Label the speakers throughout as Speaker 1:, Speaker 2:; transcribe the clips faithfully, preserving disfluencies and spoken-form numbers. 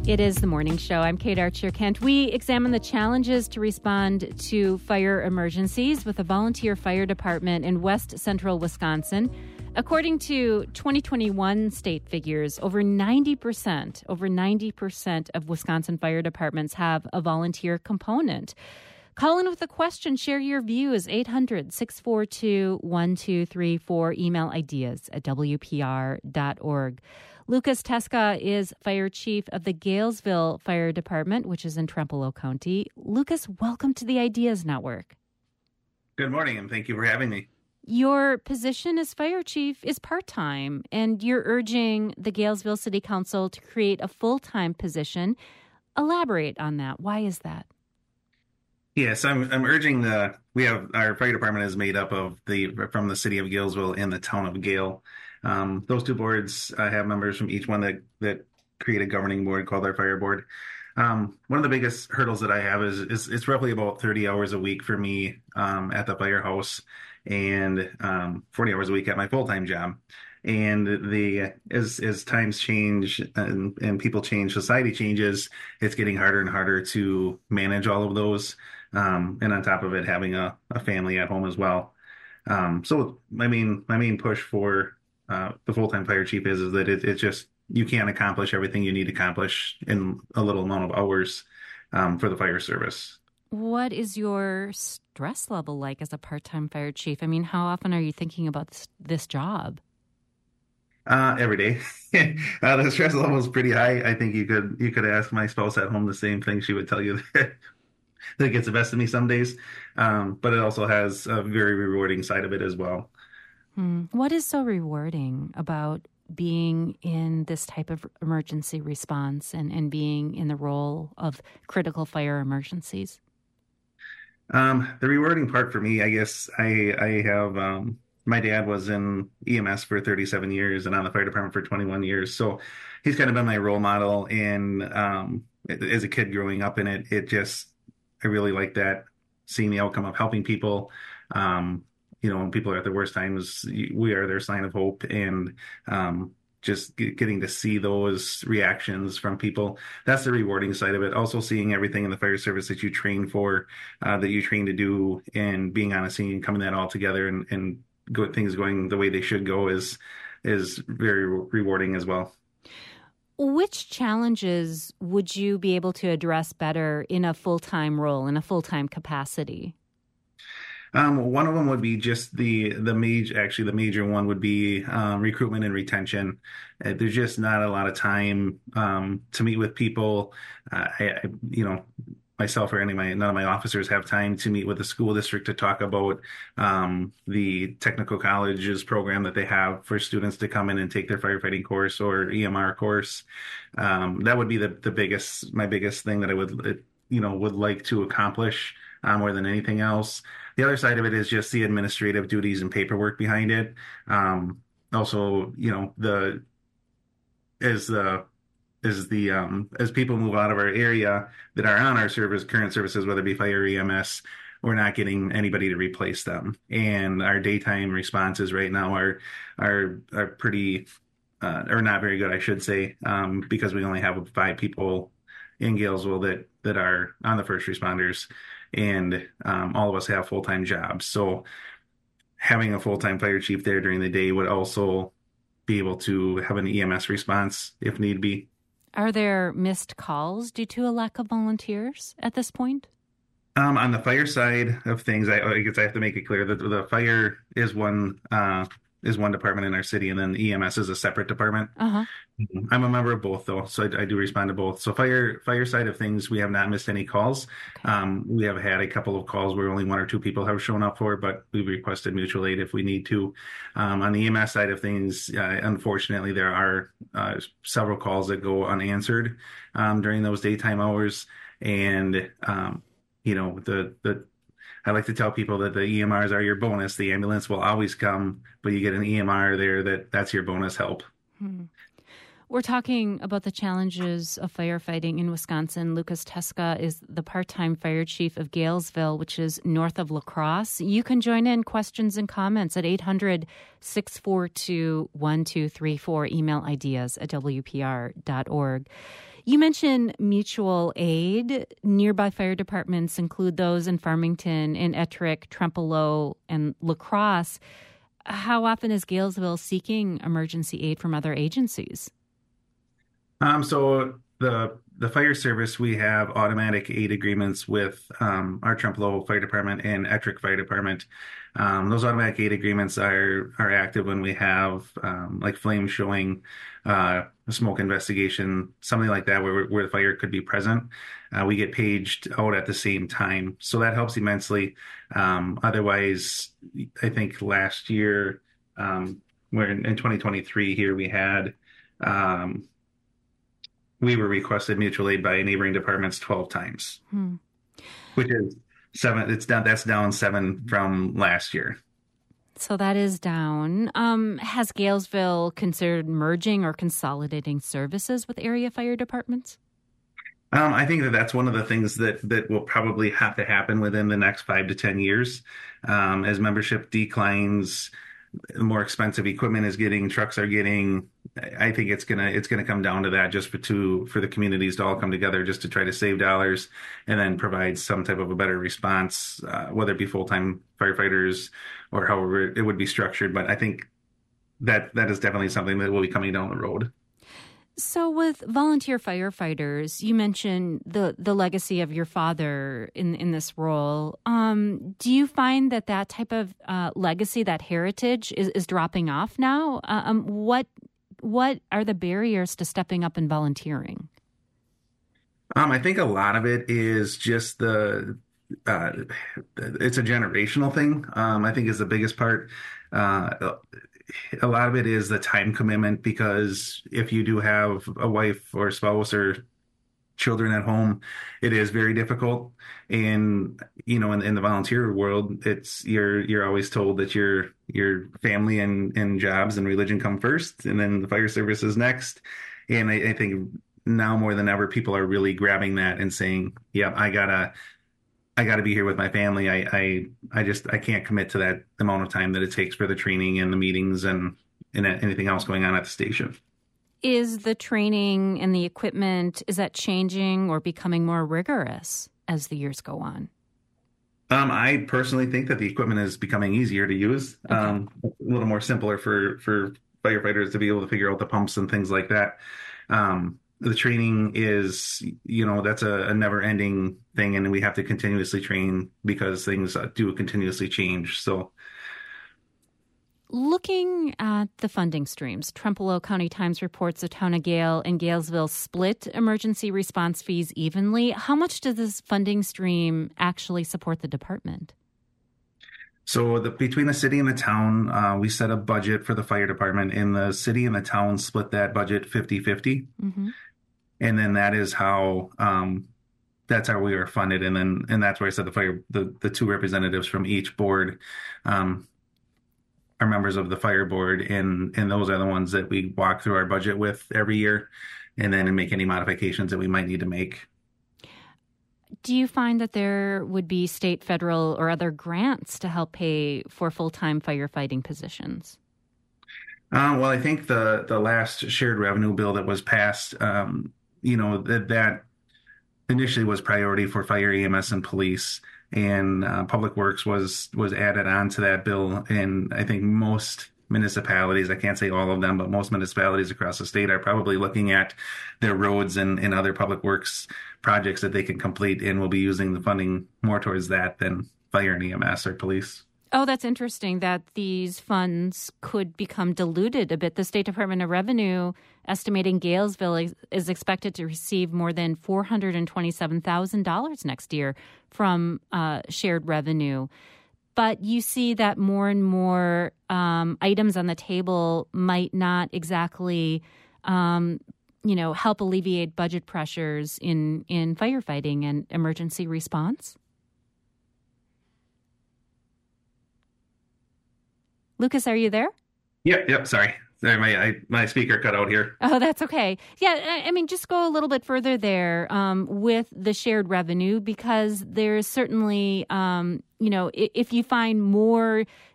Speaker 1: It is the morning show. I'm Kate Archer-Kent. We examine the challenges to respond to fire emergencies with a volunteer fire department in west central Wisconsin. According to twenty twenty-one state figures, over ninety percent, over ninety percent of Wisconsin fire departments have a volunteer component. Call in with a question. Share your views. eight hundred, six four two, one two three four. Email ideas at w p r dot org. Lucas Teska is fire chief of the Galesville Fire Department, which is in Trempealeau County. Lucas, welcome to the Ideas Network.
Speaker 2: Good morning, and thank you for having me.
Speaker 1: Your position as fire chief is part-time, and you're urging the Galesville City Council to create a full-time position. Elaborate on that. Why is that?
Speaker 2: Yes, I'm I'm urging the, we have, our fire department is made up of the, from the city of Galesville and the town of Gale. Um, those two boards uh, have members from each one that, that create a governing board called our fire board. Um, one of the biggest hurdles that I have is, is it's roughly about thirty hours a week for me um, at the firehouse and um, forty hours a week at my full-time job. And the as as times change and, and people change, society changes, it's getting harder and harder to manage all of those. Um, and on top of it, having a, a family at home as well. Um, so my main my main push for uh, the full-time fire chief is, is that it, it just, you can't accomplish everything you need to accomplish in a little amount of hours um, for the fire service.
Speaker 1: What is your stress level like as a part-time fire chief? I mean, how often are you thinking about this, this job?
Speaker 2: Uh, every day. uh, the stress level is pretty high. I think you could you could ask my spouse at home the same thing. She would tell you that, that gets the best of me some days. Um, but it also has a very rewarding side of it as well.
Speaker 1: Hmm. What is so rewarding about being in this type of emergency response and, and being in the role of critical fire emergencies?
Speaker 2: Um, the rewarding part for me, I guess, I I have um, my dad was in E M S for thirty-seven years and on the fire department for twenty-one years. So he's kind of been my role model. And um, as a kid growing up in it, it just, I really like that, seeing the outcome of helping people. Um, you know, when people are at their worst times, we are their sign of hope. And um, just getting to see those reactions from people, that's the rewarding side of it. Also seeing everything in the fire service that you train for, uh, that you train to do, and being on a scene and coming that all together and, and go, things going the way they should go is is very rewarding as well.
Speaker 1: Which challenges would you be able to address better in a full-time role, in a full-time capacity?
Speaker 2: Um, one of them would be just the the major, actually the major one would be um, recruitment and retention. Uh, there's just not a lot of time um, to meet with people. Uh, I, I, you know, myself or any of my none of my officers have time to meet with the school district to talk about um, the technical colleges program that they have for students to come in and take their firefighting course or E M R course. Um, that would be the the biggest my biggest thing that I would you know would like to accomplish uh, more than anything else. The other side of it is just the administrative duties and paperwork behind it. Um, also, you know, the as the as the um, as people move out of our area that are on our service, current services, whether it be fire or E M S, we're not getting anybody to replace them. And our daytime responses right now are are are pretty uh, or not very good, I should say, um, because we only have five people in Galesville that that are on the first responders. And um, all of us have full-time jobs. So having a full-time fire chief there during the day would also be able to have an E M S response if need be.
Speaker 1: Are there missed calls due to a lack of volunteers at this point?
Speaker 2: Um, on the fire side of things, I, I guess I have to make it clear that the fire is one uh, is one department in our city, and then E M S is a separate department.
Speaker 1: Uh-huh.
Speaker 2: I'm a member of both, though, so I, I do respond to both. So fire fire side of things, we have not missed any calls.
Speaker 1: Okay.
Speaker 2: Um, we have had a couple of calls where only one or two people have shown up for, but we've requested mutual aid if we need to. Um, on the E M S side of things, uh, unfortunately, there are uh, several calls that go unanswered um, during those daytime hours. And, um, you know, the the I like to tell people that the E M Rs are your bonus. The ambulance will always come, but you get an E M R there that that's your bonus help.
Speaker 1: Hmm. We're talking about the challenges of firefighting in Wisconsin. Lucas Teska is the part-time fire chief of Galesville, which is north of La Crosse. You can join in questions and comments at eight hundred, six four two, one two three four. Email ideas at w p r dot org. You mentioned mutual aid. Nearby fire departments include those in Farmington, in Ettrick, Trempealeau, and La Crosse. How often is Galesville seeking emergency aid from other agencies?
Speaker 2: Um, so the the fire service, we have automatic aid agreements with um, our Trempealeau Fire Department and Ettrick Fire Department. Um, those automatic aid agreements are are active when we have um, like flame showing, uh, a smoke investigation, something like that, where where the fire could be present. Uh, we get paged out at the same time, so that helps immensely. Um, otherwise, I think last year, um, where in, in twenty twenty-three here we had. Um, we were requested mutual aid by neighboring departments twelve times,
Speaker 1: Hmm.
Speaker 2: which is seven. It's down. That's down seven from last year.
Speaker 1: So that is down. Um, has Galesville considered merging or consolidating services with area fire departments?
Speaker 2: Um, I think that that's one of the things that that will probably have to happen within the next five to ten years, um, as membership declines. The more expensive equipment is getting, trucks are getting. I think it's gonna it's gonna come down to that, just for two for the communities to all come together just to try to save dollars and then provide some type of a better response, uh, whether it be full-time firefighters or however it would be structured. But I think that that is definitely something that will be coming down the road.
Speaker 1: So with volunteer firefighters, you mentioned the, the legacy of your father in, in this role. Um, do you find that that type of uh, legacy, that heritage, is, is dropping off now? Uh, um, what what are the barriers to stepping up and volunteering?
Speaker 2: Um, I think a lot of it is just the uh, it's a generational thing. Um, I think is the biggest part. Uh, a lot of it is the time commitment, because if you do have a wife or spouse or children at home, it is very difficult. And, you know, in, in the volunteer world, it's you're you're always told that your your family and, and jobs and religion come first, and then the fire service is next. And I, I think now more than ever, people are really grabbing that and saying, yeah, I gotta I got to be here with my family. I, I, I just, I can't commit to that amount of time that it takes for the training and the meetings and, and anything else going on at the station.
Speaker 1: Is the training and the equipment, is that changing or becoming more rigorous as the years go on?
Speaker 2: Um, I personally think that the equipment is becoming easier to use, okay. um, a little more simpler for, for firefighters to be able to figure out the pumps and things like that. Um, The training is, you know, that's a, a never ending thing, and we have to continuously train because things do continuously change. So,
Speaker 1: looking at the funding streams, Trempealeau County Times reports the town of Gale and Galesville split emergency response fees evenly. How much does this funding stream actually support the department?
Speaker 2: So the, between the city and the town, uh, we set a budget for the fire department, and the city and the town split that budget fifty-fifty. Mm-hmm. And then that is how um, that's how we are funded. And then and that's where I said the fire the, the two representatives from each board um, are members of the fire board, and and those are the ones that we walk through our budget with every year, and then make any modifications that we might need to make.
Speaker 1: Do you find that there would be state, federal, or other grants to help pay for full-time firefighting positions?
Speaker 2: Uh, well, I think the the last shared revenue bill that was passed, um, you know, that that initially was priority for fire, E M S, and police, and uh, Public Works was was added on to that bill. And I think most municipalities, I can't say all of them, but most municipalities across the state are probably looking at their roads and, and other public works projects that they can complete, and will be using the funding more towards that than fire and E M S or police.
Speaker 1: Oh, that's interesting that these funds could become diluted a bit. The State Department of Revenue estimating Galesville is expected to receive more than four hundred twenty-seven thousand dollars next year from uh, shared revenue. But you see that more and more um, items on the table might not exactly, um, you know, help alleviate budget pressures in, in firefighting and emergency response. Lucas, are you there?
Speaker 2: Yep, yep, sorry. Sorry, my I, my speaker cut out here.
Speaker 1: Oh, that's okay. Yeah, I, I mean, just go a little bit further there um, with the shared revenue, because there's certainly, um, you know, if, if you find more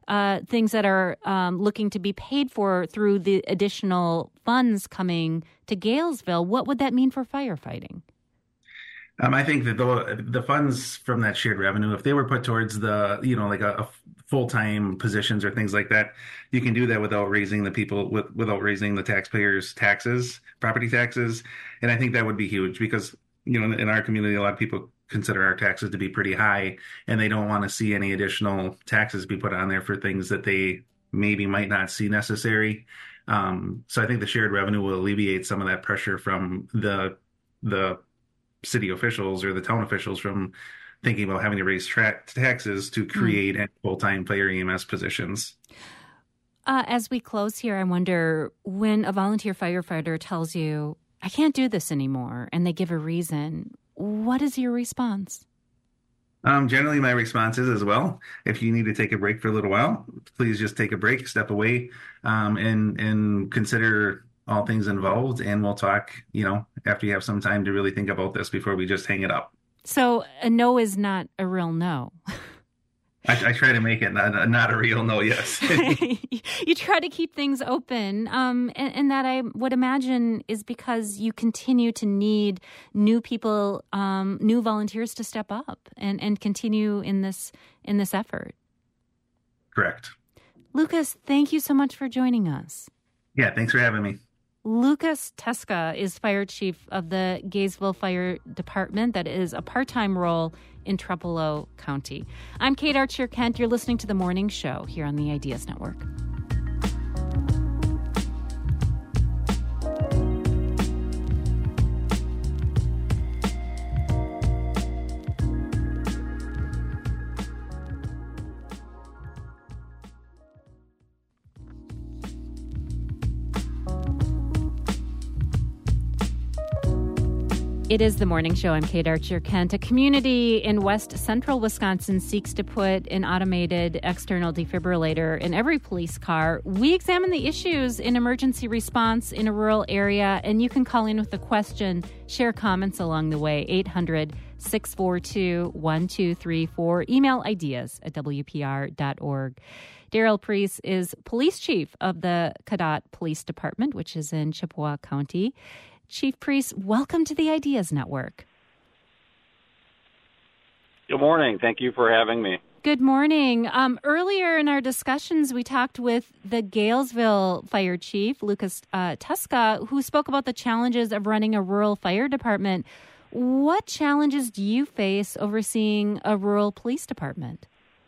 Speaker 1: uh, things that are um, looking to be paid for through the additional funds coming to Galesville. What would that mean for firefighting?
Speaker 2: Um, I think that the the funds from that shared revenue, if they were put towards the, you know, like a, a full-time positions or things like that, you can do that without raising the people with without raising the taxpayers' taxes, property taxes, and I think that would be huge because, you know, in, in our community, a lot of people consider our taxes to be pretty high, and they don't want to see any additional taxes be put on there for things that they maybe might not see necessary. Um, so I think the shared revenue will alleviate some of that pressure from the the city officials or the town officials from thinking about having to raise tra- taxes to create mm. full-time fire E M S positions.
Speaker 1: Uh, as we close here, I wonder, when a volunteer firefighter tells you, I can't do this anymore, and they give a reason, what is your response?
Speaker 2: Um, generally, my response is as well, if you need to take a break for a little while, please just take a break, step away, um, and and consider all things involved, and we'll talk, you know, after you have some time to really think about this before we just hang it up.
Speaker 1: So a no is not a real no.
Speaker 2: I, I try to make it not, not a real no, yes.
Speaker 1: You try to keep things open, um, and, and that I would imagine is because you continue to need new people, um, new volunteers to step up and, and continue in this in this effort.
Speaker 2: Correct.
Speaker 1: Lucas, thank you so much for joining us.
Speaker 2: Yeah, thanks for having me.
Speaker 1: Lucas Teska is fire chief of the Gaysville Fire Department. That is a part-time role in Trepalow County. I'm Kate Archer-Kent. You're listening to The Morning Show here on the Ideas Network. It is The Morning Show. I'm Kate Archer-Kent. A community in west central Wisconsin seeks to put an automated external defibrillator in every police car. We examine the issues in emergency response in a rural area, and you can call in with a question, share comments along the way, eight hundred, six four two, one two three four. Email ideas at w p r dot org. Daryl Priest is police chief of the Cadott Police Department, which is in Chippewa County. Chief Priest, welcome to the Ideas Network.
Speaker 3: Good morning. Thank you for having me.
Speaker 1: Good morning. Um, earlier in our discussions, we talked with the Galesville Fire Chief, Lucas uh, Teska, who spoke about the challenges of running a rural fire department. What challenges do you face overseeing a rural police department?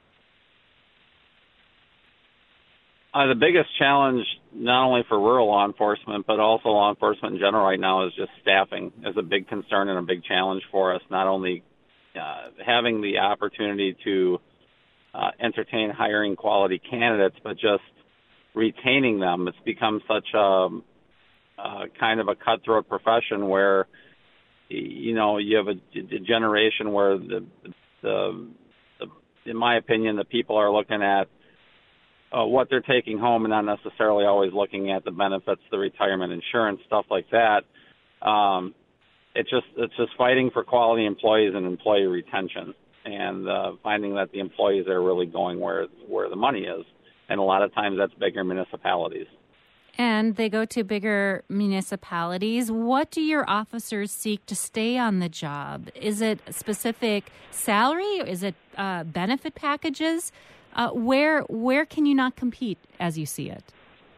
Speaker 3: Uh, the biggest challenge, not only for rural law enforcement, but also law enforcement in general right now, is just staffing is a big concern and a big challenge for us. Not only uh, having the opportunity to uh, entertain hiring quality candidates, but just retaining them. It's become such a, a kind of a cutthroat profession where, you know, you have a, a generation where the, the, the, in my opinion, the people are looking at Uh, what they're taking home and not necessarily always looking at the benefits, the retirement insurance, stuff like that. Um, it's just it's just fighting for quality employees and employee retention, and uh, finding that the employees are really going where where the money is, and a lot of times that's bigger municipalities.
Speaker 1: And they go to bigger municipalities. What do your officers seek to stay on the job? Is it specific salary? Or is it uh, benefit packages? Uh, where where can you not compete as you see it?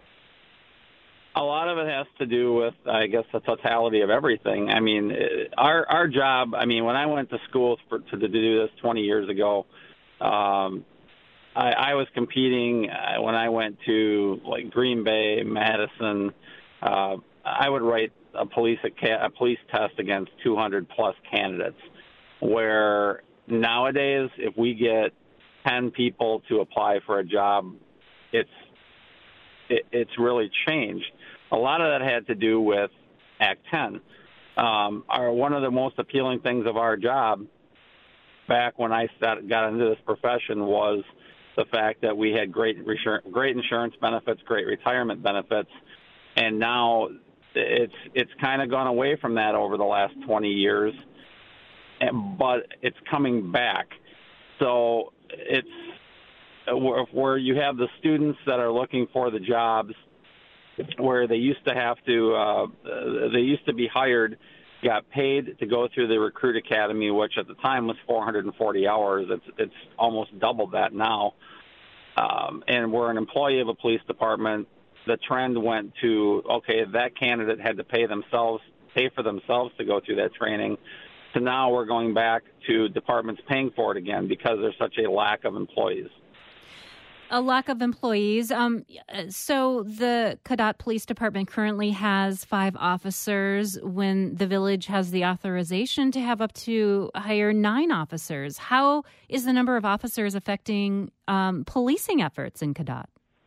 Speaker 3: A lot of it has to do with, I guess, the totality of everything. I mean, our our job, I mean, when I went to school for, to, to do this twenty years ago, um, I, I was competing uh, when I went to, like, Green Bay, Madison. Uh, I would write a police, a police test against two hundred plus candidates, where nowadays, if we get ten people to apply for a job, it's it, it's really changed. A lot of that had to do with Act ten. Um, our, one of the most appealing things of our job back when I started, got into this profession was the fact that we had great great insurance benefits, great retirement benefits, and now it's it's kind of gone away from that over the last twenty years, but it's coming back. So it's where, where you have the students that are looking for the jobs, where they used to have to, uh, they used to be hired, got paid to go through the Recruit Academy, which at the time was four hundred forty hours. It's it's almost doubled that now. Um, and we're an employee of a police department. The trend went to, okay, that candidate had to pay themselves, pay for themselves to go through that training. So now we're going back to departments paying for it again because there's such a lack of employees.
Speaker 1: A lack of employees. Um, so the Cadott Police Department currently has five officers when the village has the authorization to have up to hire nine officers. How is the number of officers affecting um, policing efforts in Cadott?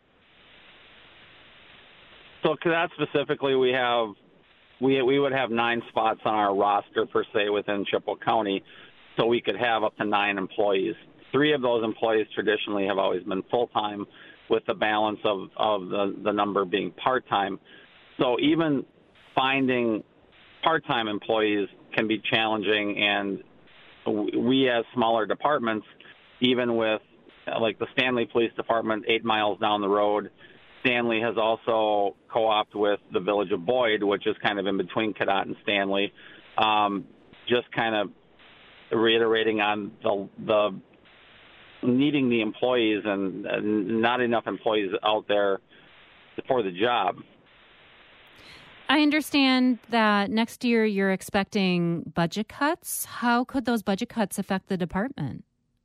Speaker 3: So Cadott specifically, we have we we would have nine spots on our roster per se within Chippewa County, so we could have up to nine employees. Three of those employees traditionally have always been full-time, with the balance of, of the, the number being part-time. So even finding part-time employees can be challenging, and we as smaller departments, even with like the Stanley Police Department eight miles down the road, Stanley has also co-opted with the village of Boyd, which is kind of in between Cadott and Stanley, um, just kind of reiterating on the the needing the employees and uh, not enough employees out there for the job.
Speaker 1: I understand that next year you're expecting budget cuts. How could those budget cuts affect the department?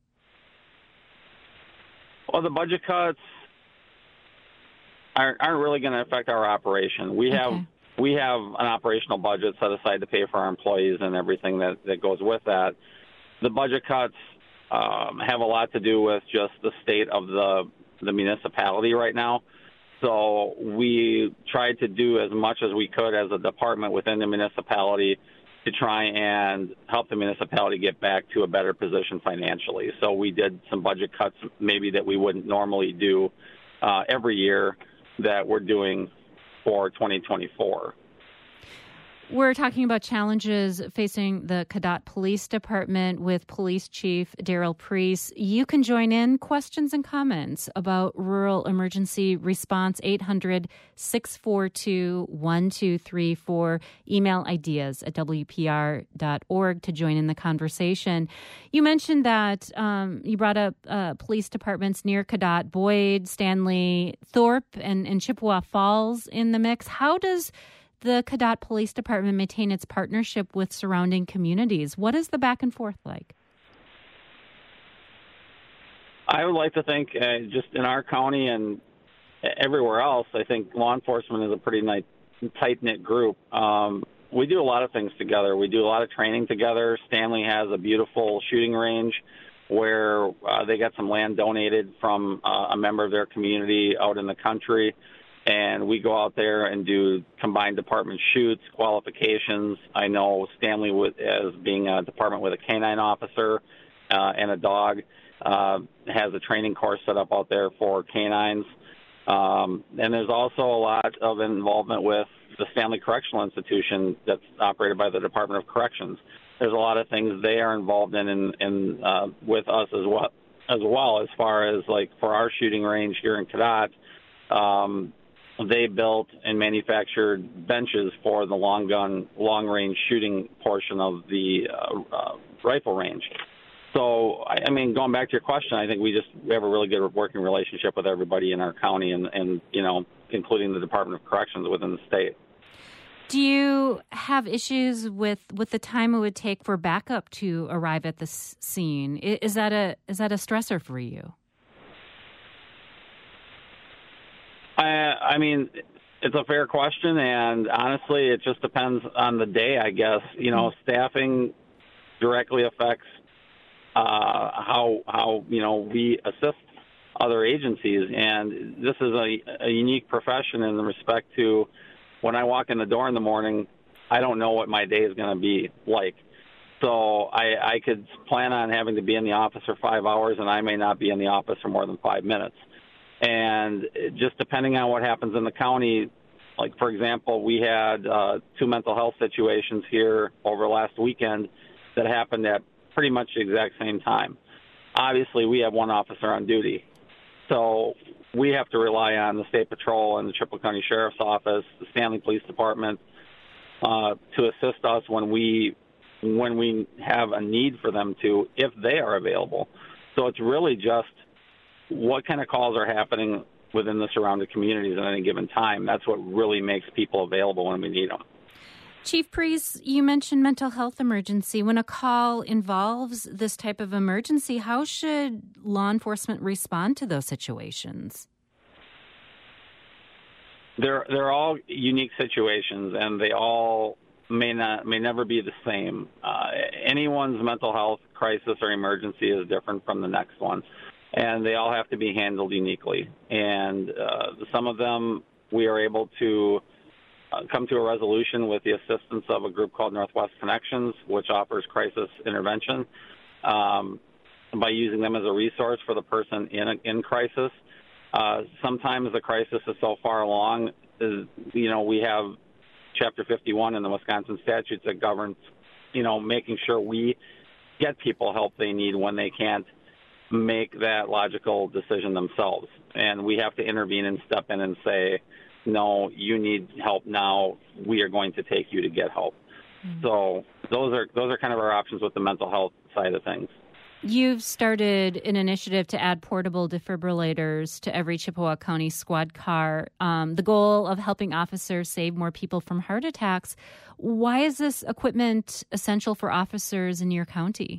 Speaker 3: Well, the budget cuts aren't, aren't really going to affect our operation. We have okay. we have an operational budget set aside to pay for our employees and everything that, that goes with that. The budget cuts Um, have a lot to do with just the state of the the municipality right now. So we tried to do as much as we could as a department within the municipality to try and help the municipality get back to a better position financially. So we did some budget cuts maybe that we wouldn't normally do uh, every year that we're doing for twenty twenty-four.
Speaker 1: We're talking about challenges facing the Cadott Police Department with Police Chief Daryl Priest. You can join in questions and comments about rural emergency response, eight hundred, six four two, one two three four. Email ideas at w p r dot org to join in the conversation. You mentioned that um, you brought up uh, police departments near Cadott, Boyd, Stanley, Thorpe, and, and Chippewa Falls in the mix. How does the Cadott Police Department maintain its partnership with surrounding communities? What is the back and forth like?
Speaker 3: I would like to think uh, just in our county and everywhere else, I think law enforcement is a pretty nice, tight-knit group. Um, we do a lot of things together. We do a lot of training together. Stanley has a beautiful shooting range where uh, they got some land donated from uh, a member of their community out in the country. And we go out there and do combined department shoots, qualifications. I know Stanley, with, as being a department with a canine officer uh, and a dog, uh, has a training course set up out there for canines. Um, and there's also a lot of involvement with the Stanley Correctional Institution that's operated by the Department of Corrections. There's a lot of things they are involved in, in, in uh, with us as well, as well as far as like for our shooting range here in Cadott. Um, They built and manufactured benches for the long gun, long range shooting portion of the uh, uh, rifle range. So, I, I mean, going back to your question, I think we just we have a really good working relationship with everybody in our county, and, and you know, including the Department of Corrections within the state.
Speaker 1: Do you have issues with, with the time it would take for backup to arrive at the scene? Is that a is that a stressor for you?
Speaker 3: I, I mean, it's a fair question, and honestly, it just depends on the day, I guess. You know, staffing directly affects uh, how, how you know, we assist other agencies, and this is a, a unique profession in respect to when I walk in the door in the morning, I don't know what my day is going to be like. So I, I could plan on having to be in the office for five hours, and I may not be in the office for more than five minutes. And just depending on what happens in the county, like, for example, we had uh, two mental health situations here over last weekend that happened at pretty much the exact same time. Obviously, we have one officer on duty. So we have to rely on the State Patrol and the Chippewa County Sheriff's Office, the Stanley Police Department, uh, to assist us when we when we have a need for them to, if they are available. So it's really just what kind of calls are happening within the surrounding communities at any given time. That's what really makes people available when we need them.
Speaker 1: Chief Priest, you mentioned mental health emergency. When a call involves this type of emergency, how should law enforcement respond to those situations?
Speaker 3: They're they're all unique situations, and they all may not may never be the same. Uh, anyone's mental health crisis or emergency is different from the next one, and they all have to be handled uniquely. And uh, some of them we are able to uh, come to a resolution with the assistance of a group called Northwest Connections, which offers crisis intervention um, by using them as a resource for the person in a, in crisis. Uh, sometimes the crisis is so far along, is, you know, we have Chapter fifty-one in the Wisconsin statutes that governs, you know, making sure we get people help they need when they can't make that logical decision themselves. And we have to intervene and step in and say, no, you need help now. We are going to take you to get help. Mm-hmm. So those are those are kind of our options with the mental health side of things.
Speaker 1: You've started an initiative to add portable defibrillators to every Chippewa County squad car. Um, the goal of helping officers save more people from heart attacks. Why is this equipment essential for officers in your county?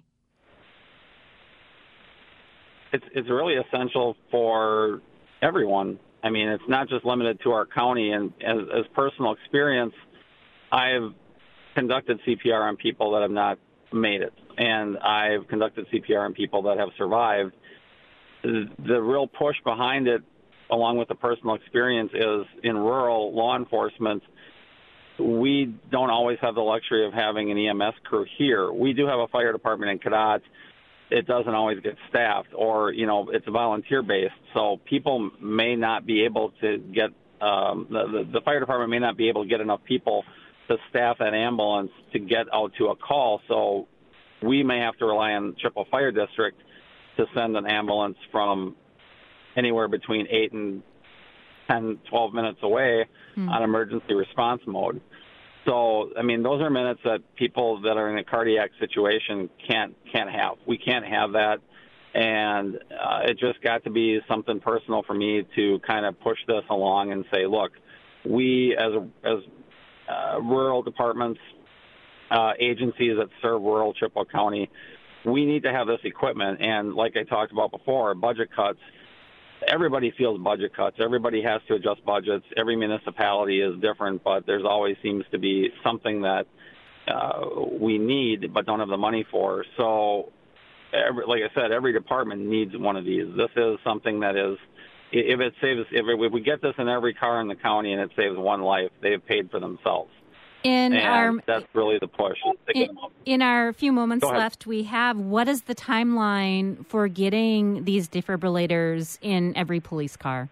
Speaker 3: It's it's really essential for everyone. I mean, it's not just limited to our county. And as, as personal experience, I've conducted C P R on people that have not made it, and I've conducted C P R on people that have survived. The, the real push behind it, along with the personal experience, is in rural law enforcement, we don't always have the luxury of having an E M S crew here. We do have a fire department in Cadott. It doesn't always get staffed, or, you know, it's volunteer-based, so people may not be able to get, um, the, the, the fire department may not be able to get enough people to staff that ambulance to get out to a call. So we may have to rely on Chippewa Fire District to send an ambulance from anywhere between eight and ten, twelve minutes away mm. on emergency response mode. So, I mean, those are minutes that people that are in a cardiac situation can't can't have. We can't have that. And uh, it just got to be something personal for me to kind of push this along and say, look, we as as Uh, rural departments, uh, agencies that serve rural Chippewa County, we need to have this equipment. And like I talked about before, budget cuts, everybody feels budget cuts. Everybody has to adjust budgets. Every municipality is different, but there's always seems to be something that uh, we need but don't have the money for. So, every, like I said, every department needs one of these. This is something that is, If it saves, if, it, if we get this in every car in the county and it saves one life, they've paid for themselves.
Speaker 1: In
Speaker 3: and
Speaker 1: our,
Speaker 3: that's really the push.
Speaker 1: In, in our few moments left we have, what is the timeline for getting these defibrillators in every police car?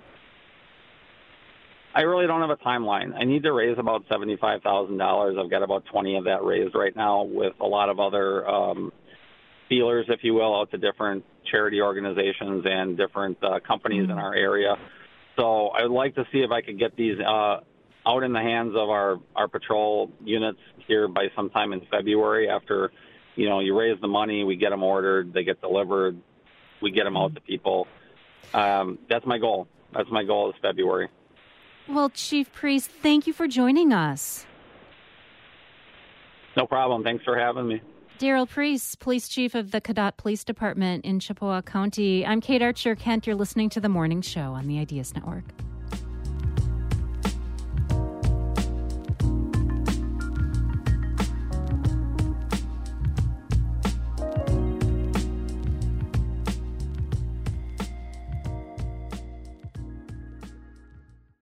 Speaker 3: I really don't have a timeline. I need to raise about seventy-five thousand dollars. I've got about twenty of that raised right now with a lot of other um, feelers, if you will, out to different charity organizations and different uh, companies mm-hmm. in our area. So I would like to see if I could get these uh, out in the hands of our, our patrol units here by sometime in February. After, you know, you raise the money, we get them ordered, they get delivered, we get them out to people. Um, that's my goal. That's my goal is February.
Speaker 1: Well, Chief Priest, thank you for joining us.
Speaker 3: No problem. Thanks for having me.
Speaker 1: Daryl Priest, Police Chief of the Cadott Police Department in Chippewa County. I'm Kate Archer-Kent. You're listening to The Morning Show on the Ideas Network.